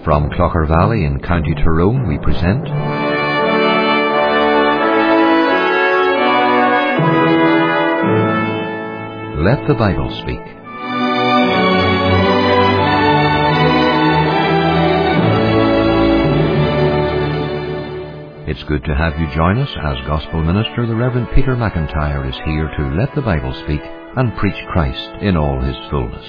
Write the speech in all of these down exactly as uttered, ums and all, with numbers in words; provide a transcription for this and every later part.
From Clocher Valley in County Tyrone we present Let the Bible Speak. It's good to have you join us as Gospel Minister the Reverend Peter McIntyre is here to let the Bible speak and preach Christ in all his fullness.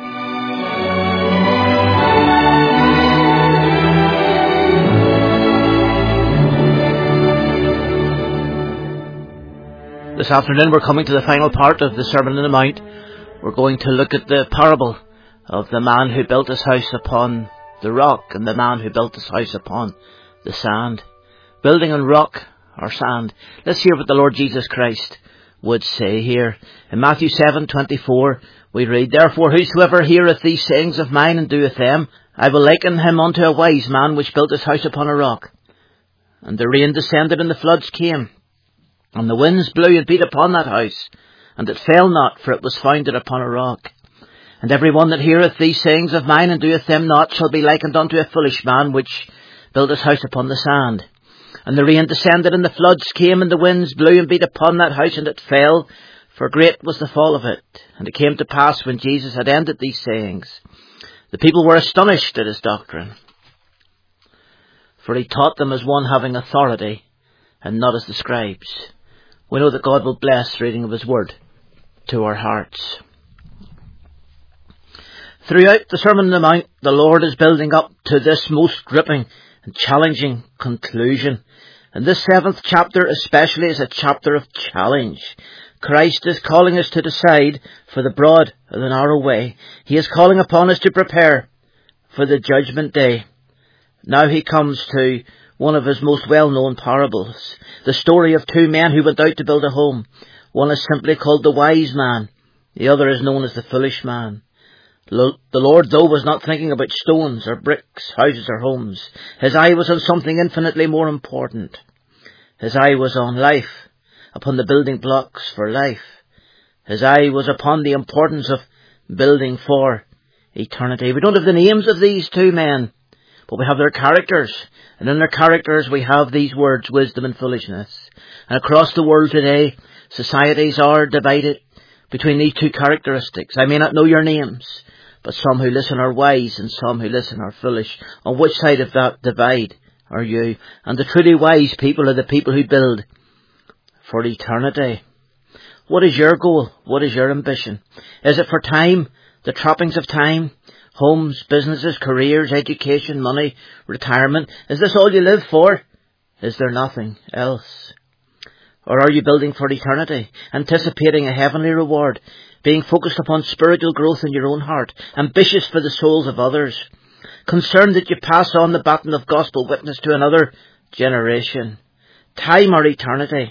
This afternoon we're coming to the final part of the Sermon on the Mount. We're going to look at the parable of the man who built his house upon the rock and the man who built his house upon the sand. Building on rock or sand. Let's hear what the Lord Jesus Christ would say here. In Matthew seven twenty-four we read, Therefore whosoever heareth these sayings of mine and doeth them, I will liken him unto a wise man which built his house upon a rock. And the rain descended and the floods came. And the winds blew and beat upon that house, and it fell not, for it was founded upon a rock. And every one that heareth these sayings of mine and doeth them not shall be likened unto a foolish man which built his house upon the sand. And the rain descended and the floods came, and the winds blew and beat upon that house, and it fell, for great was the fall of it. And it came to pass, when Jesus had ended these sayings, the people were astonished at his doctrine. For he taught them as one having authority, and not as the scribes. We know that God will bless the reading of his word to our hearts. Throughout the Sermon on the Mount, the Lord is building up to this most gripping and challenging conclusion. And this seventh chapter especially is a chapter of challenge. Christ is calling us to decide for the broad and the narrow way. He is calling upon us to prepare for the judgment day. Now he comes to one of his most well-known parables, the story of two men who went out to build a home. One is simply called the wise man. The other is known as the foolish man. The Lord, though, was not thinking about stones or bricks, houses or homes. His eye was on something infinitely more important. His eye was on life, upon the building blocks for life. His eye was upon the importance of building for eternity. We don't have the names of these two men, but we have their characters. And in their characters we have these words, wisdom and foolishness. And across the world today, societies are divided between these two characteristics. I may not know your names, but some who listen are wise and some who listen are foolish. On which side of that divide are you? And the truly wise people are the people who build for eternity. What is your goal? What is your ambition? Is it for time, the trappings of time? Homes, businesses, careers, education, money, retirement. Is this all you live for? Is there nothing else? Or are you building for eternity, anticipating a heavenly reward, being focused upon spiritual growth in your own heart, ambitious for the souls of others, concerned that you pass on the baton of gospel witness to another generation? Time or eternity?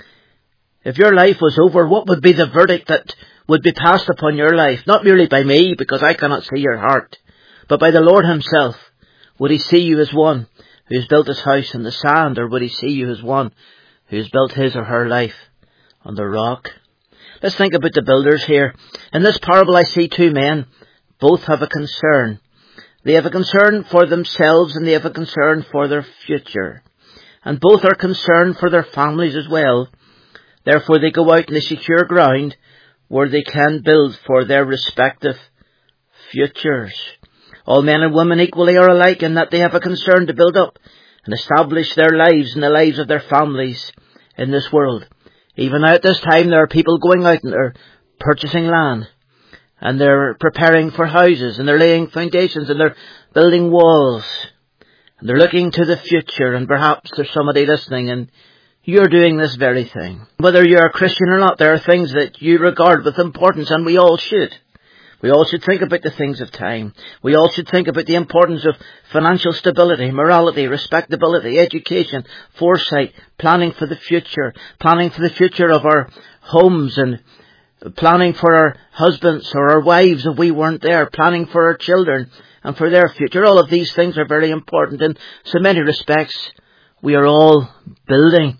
If your life was over, what would be the verdict that would be passed upon your life? Not merely by me, because I cannot see your heart, but by the Lord himself. Would he see you as one who has built his house in the sand, or would he see you as one who has built his or her life on the rock? Let's think about the builders here. In this parable I see two men. Both have a concern. They have a concern for themselves and they have a concern for their future. And both are concerned for their families as well. Therefore they go out and they secure ground where they can build for their respective futures. All men and women equally are alike in that they have a concern to build up and establish their lives and the lives of their families in this world. Even now at this time there are people going out and they're purchasing land and they're preparing for houses and they're laying foundations and they're building walls and they're looking to the future, and perhaps there's somebody listening and you're doing this very thing. Whether you're a Christian or not, there are things that you regard with importance, and we all should. We all should think about the things of time. We all should think about the importance of financial stability, morality, respectability, education, foresight, planning for the future, planning for the future of our homes, and planning for our husbands or our wives if we weren't there, planning for our children and for their future. All of these things are very important. In so many respects, we are all building.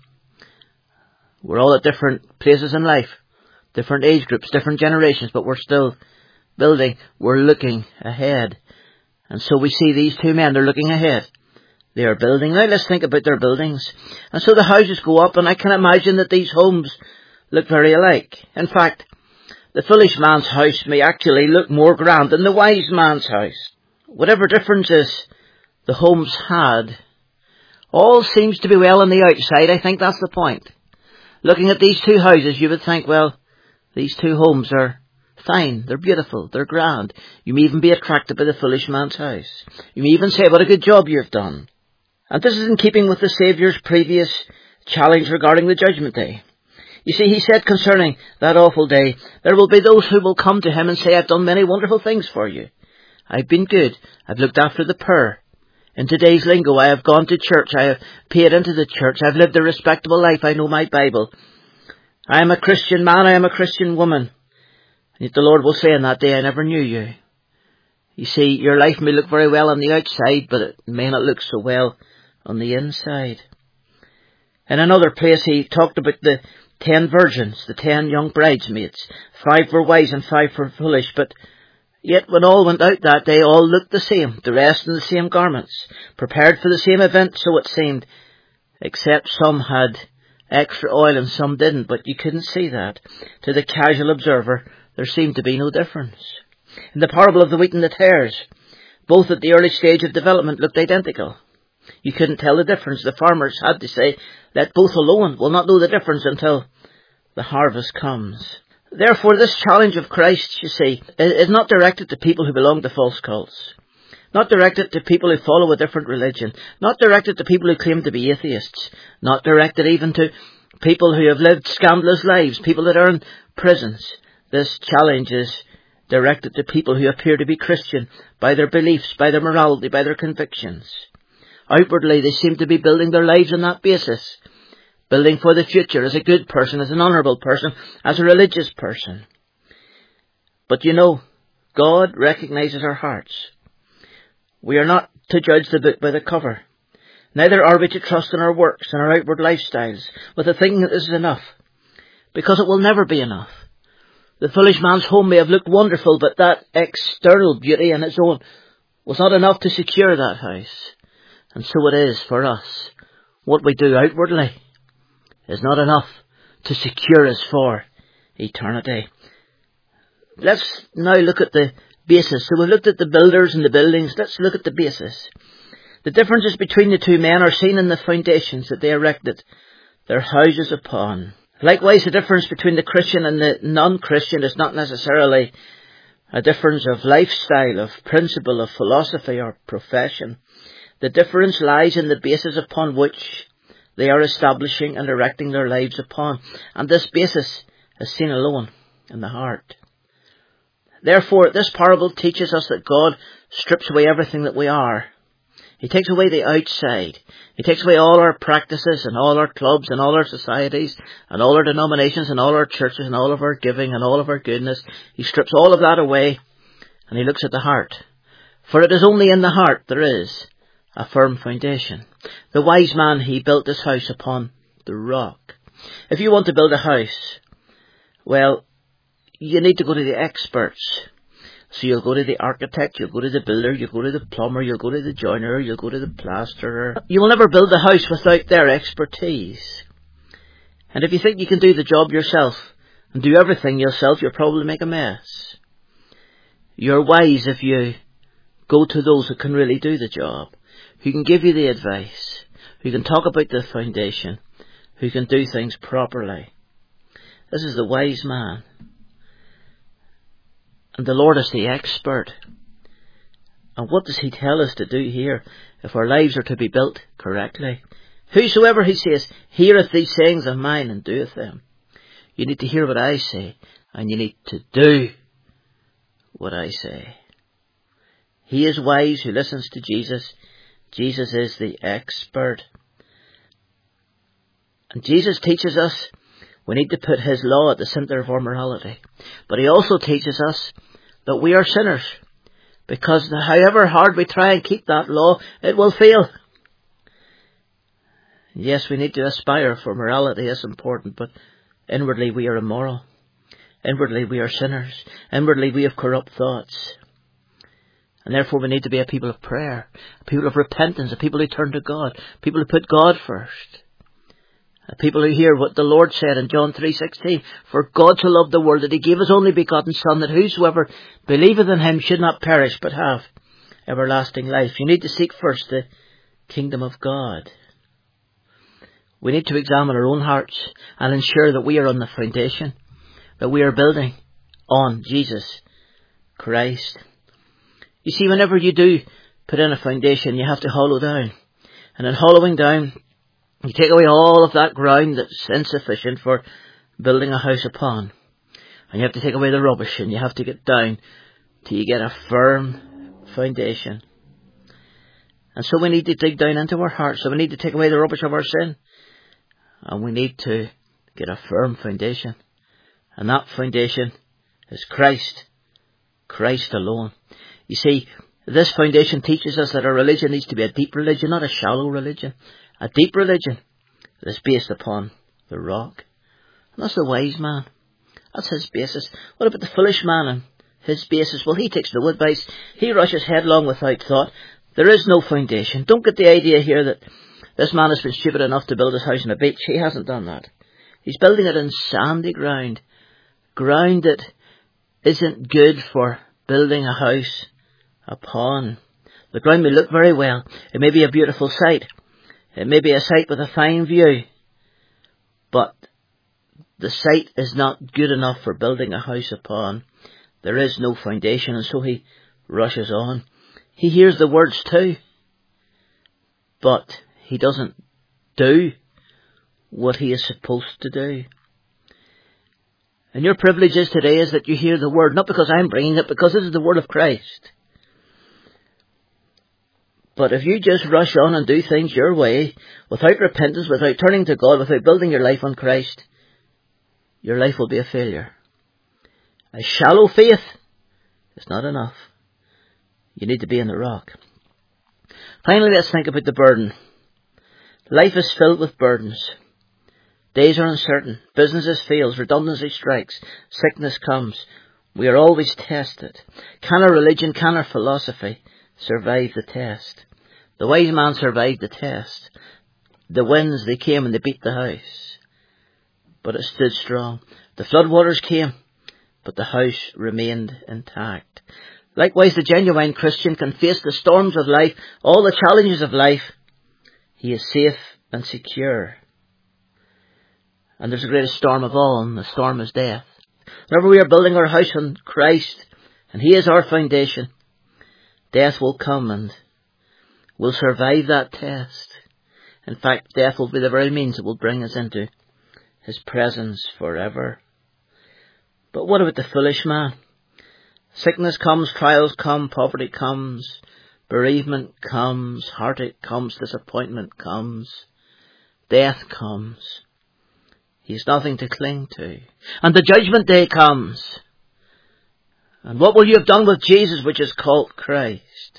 We're all at different places in life, different age groups, different generations, but we're still building. We're looking ahead. And so we see these two men, they're looking ahead. They are building. Now let's think about their buildings. And so the houses go up, and I can imagine that these homes look very alike. In fact, the foolish man's house may actually look more grand than the wise man's house. Whatever differences the homes had, all seems to be well on the outside. I think that's the point. Looking at these two houses, you would think, well, these two homes are fine, they're beautiful, they're grand. You may even be attracted by the foolish man's house. You may even say, what a good job you've done. And this is in keeping with the Saviour's previous challenge regarding the judgment day. You see, he said concerning that awful day, there will be those who will come to him and say, I've done many wonderful things for you. I've been good. I've looked after the poor. In today's lingo, I have gone to church. I have paid into the church. I've lived a respectable life. I know my Bible. I am a Christian man. I am a Christian woman. And yet the Lord will say in that day, I never knew you. You see, your life may look very well on the outside, but it may not look so well on the inside. In another place, he talked about the ten virgins, the ten young bridesmaids. Five were wise and five were foolish, but yet when all went out that day, all looked the same, dressed in the same garments, prepared for the same event, so it seemed, except some had extra oil and some didn't, but you couldn't see that. To the casual observer, there seemed to be no difference. In the parable of the wheat and the tares, both at the early stage of development looked identical. You couldn't tell the difference. The farmers had to say, let both alone. We'll not know the difference until the harvest comes. Therefore, this challenge of Christ, you see, is not directed to people who belong to false cults. Not directed to people who follow a different religion. Not directed to people who claim to be atheists. Not directed even to people who have lived scandalous lives, people that are in prisons. This challenge is directed to people who appear to be Christian by their beliefs, by their morality, by their convictions. Outwardly, they seem to be building their lives on that basis. Building for the future as a good person, as an honourable person, as a religious person. But you know, God recognises our hearts. We are not to judge the book by the cover. Neither are we to trust in our works and our outward lifestyles with the thinking that this is enough. Because it will never be enough. The foolish man's home may have looked wonderful, but that external beauty on its own was not enough to secure that house. And so it is for us. What we do outwardly is not enough to secure us for eternity. Let's now look at the basis. So we've looked at the builders and the buildings. Let's look at the basis. The differences between the two men are seen in the foundations that they erected their houses upon. Likewise, the difference between the Christian and the non-Christian is not necessarily a difference of lifestyle, of principle, of philosophy or profession. The difference lies in the basis upon which they are establishing and erecting their lives upon. And this basis is seen alone in the heart. Therefore, this parable teaches us that God strips away everything that we are. He takes away the outside. He takes away all our practices and all our clubs and all our societies and all our denominations and all our churches and all of our giving and all of our goodness. He strips all of that away and he looks at the heart. For it is only in the heart there is a firm foundation. The wise man, he built his house upon the rock. If you want to build a house, well, you need to go to the experts. So you'll go to the architect, you'll go to the builder, you'll go to the plumber, you'll go to the joiner, you'll go to the plasterer. You will never build a house without their expertise. And if you think you can do the job yourself and do everything yourself, you'll probably make a mess. You're wise if you go to those who can really do the job, who can give you the advice, who can talk about the foundation, who can do things properly. This is the wise man. And the Lord is the expert. And what does he tell us to do here if our lives are to be built correctly? Whosoever, he says, heareth these sayings of mine and doeth them. You need to hear what I say and you need to do what I say. He is wise who listens to Jesus. Jesus is the expert. And Jesus teaches us we need to put his law at the centre of our morality. But he also teaches us that we are sinners. Because however hard we try and keep that law, it will fail. Yes, we need to aspire for morality, it's important, but inwardly we are immoral. Inwardly we are sinners. Inwardly we have corrupt thoughts. And therefore we need to be a people of prayer, a people of repentance, a people who turn to God, people who put God first. A people who hear what the Lord said in John three sixteen, for God so loved the world that he gave his only begotten Son, that whosoever believeth in him should not perish but have everlasting life. You need to seek first the kingdom of God. We need to examine our own hearts and ensure that we are on the foundation, that we are building on Jesus Christ. You see, whenever you do put in a foundation, you have to hollow down. And in hollowing down, you take away all of that ground that's insufficient for building a house upon. And you have to take away the rubbish, and you have to get down till you get a firm foundation. And so we need to dig down into our hearts. So we need to take away the rubbish of our sin. And we need to get a firm foundation. And that foundation is Christ. Christ alone. You see, this foundation teaches us that our religion needs to be a deep religion, not a shallow religion. A deep religion that is based upon the rock. And that's the wise man. That's his basis. What about the foolish man and his basis? Well, he takes no advice. He rushes headlong without thought. There is no foundation. Don't get the idea here that this man has been stupid enough to build his house on a beach. He hasn't done that. He's building it in sandy ground. Ground that isn't good for building a house upon. The ground may look very well. It may be a beautiful site. It may be a site with a fine view. But the site is not good enough for building a house upon. There is no foundation, and so he rushes on. He hears the words too, but he doesn't do what he is supposed to do. And your privilege is today is that you hear the word, not because I'm bringing it, because this is the word of Christ. But if you just rush on and do things your way, without repentance, without turning to God, without building your life on Christ, your life will be a failure. A shallow faith is not enough. You need to be in the rock. Finally, let's think about the burden. Life is filled with burdens. Days are uncertain. Businesses fails. Redundancy strikes. Sickness comes. We are always tested. Can our religion, can our philosophy survive the test? The wise man survived the test. The winds, they came and they beat the house. But it stood strong. The floodwaters came, but the house remained intact. Likewise, the genuine Christian can face the storms of life, all the challenges of life. He is safe and secure. And there's the greatest storm of all, and the storm is death. Whenever we are building our house on Christ, and He is our foundation, death will come and will survive that test. In fact, death will be the very means that will bring us into His presence forever. But what about the foolish man? Sickness comes, trials come, poverty comes, bereavement comes, heartache comes, disappointment comes, death comes. He has nothing to cling to. And the judgment day comes. And what will you have done with Jesus, which is called Christ?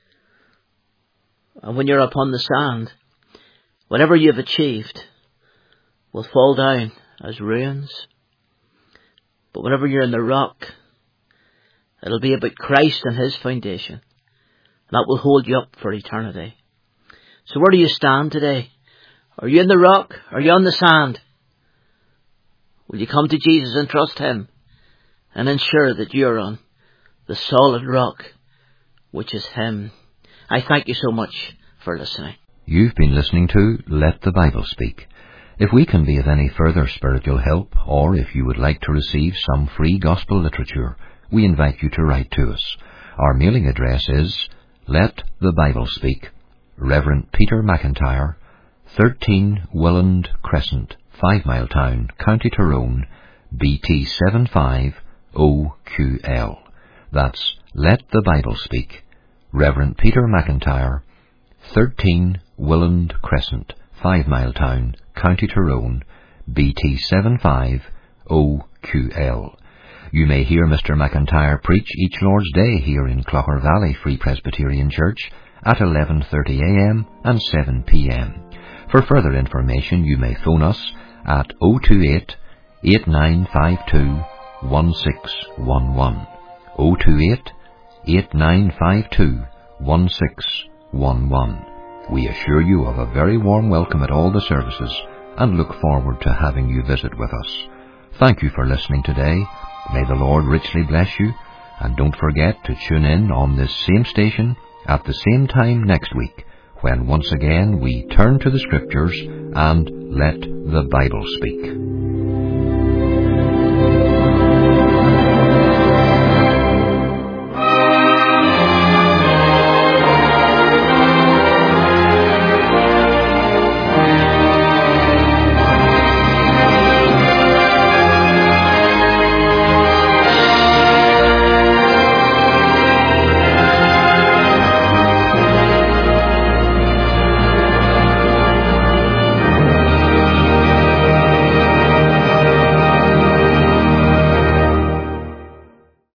And when you're upon the sand, whatever you have achieved will fall down as ruins. But whenever you're in the rock, it'll be about Christ and His foundation. And that will hold you up for eternity. So where do you stand today? Are you in the rock? Are you on the sand? Will you come to Jesus and trust Him and ensure that you're on the solid rock, which is Him? I thank you so much for listening. You've been listening to Let the Bible Speak. If we can be of any further spiritual help, or if you would like to receive some free gospel literature, we invite you to write to us. Our mailing address is Let the Bible Speak, Reverend Peter McIntyre, thirteen Willand Crescent, Five Mile Town, County Tyrone, B T seven five O Q L. That's Let the Bible Speak, Reverend Peter McIntyre, thirteen Willand Crescent, Five Mile Town, County Tyrone, B T seven five O Q L. You may hear Mister McIntyre preach each Lord's Day here in Clogher Valley Free Presbyterian Church at eleven thirty a m and seven p m. For further information, you may phone us at oh two eight, eight nine five two, one six one one, oh two eight, eight nine five two, one six one one. We assure you of a very warm welcome at all the services and look forward to having you visit with us. Thank you for listening today. May the Lord richly bless you, and don't forget to tune in on this same station at the same time next week, when once again we turn to the Scriptures and let the Bible speak.